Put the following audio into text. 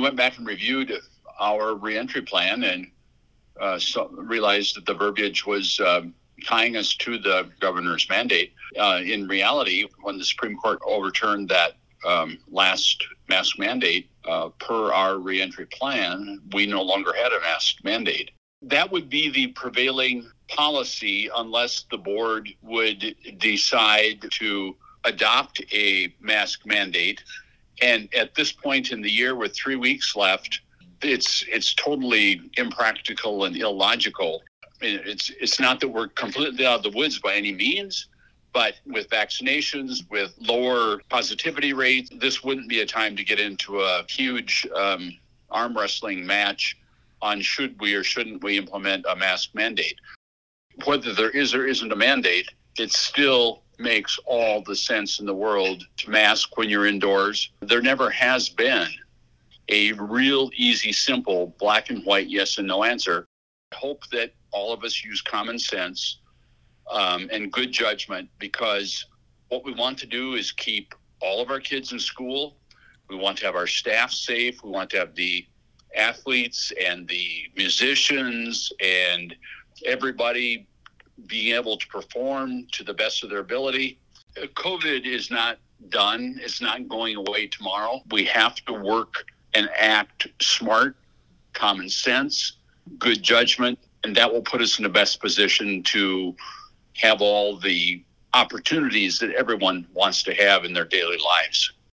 went back and reviewed our reentry plan and realized that the verbiage was tying us to the governor's mandate. In reality, when the Supreme Court overturned that last mask mandate, per our reentry plan, we no longer had a mask mandate. That would be the prevailing policy unless the board would decide to adopt a mask mandate. And at this point in the year, with 3 weeks left, it's totally impractical and illogical. I mean, it's not that we're completely out of the woods by any means, but with vaccinations, with lower positivity rates, this wouldn't be a time to get into a huge arm wrestling match on should we or shouldn't we implement a mask mandate. Whether there is or isn't a mandate, it still makes all the sense in the world to mask when you're indoors. There never has been a real easy, simple, black and white yes and no answer. I hope that all of us use common sense and good judgment, because what we want to do is keep all of our kids in school. We want to have our staff safe. We want to have the athletes and the musicians and everybody being able to perform to the best of their ability. COVID is not done. It's not going away tomorrow. We have to work and act smart, common sense, good judgment, and that will put us in the best position to have all the opportunities that everyone wants to have in their daily lives.